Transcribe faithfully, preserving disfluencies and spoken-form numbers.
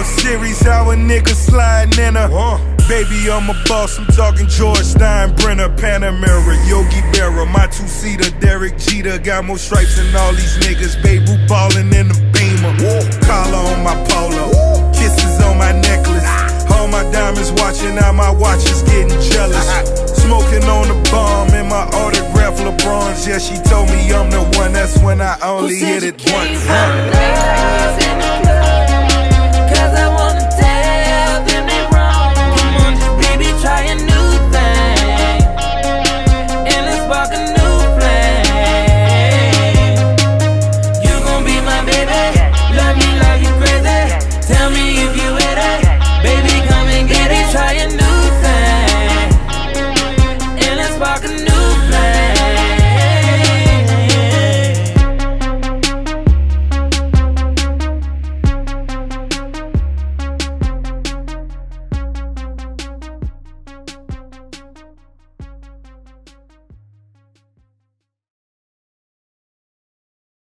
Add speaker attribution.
Speaker 1: World Series, how a nigga sliding in her. Uh. Baby, I'm a boss, I'm talking George Steinbrenner, Panamera, Yogi Berra, my two-seater, Derek Jeter. Got more stripes than all these niggas, Babe Ruth ballin' in the Beamer. Collar on my polo, kisses on my necklace. All my diamonds watching, now my watch is getting jealous. Smoking on the bomb in my autograph LeBrons. Yeah, she told me I'm the one, that's when I only hit it once.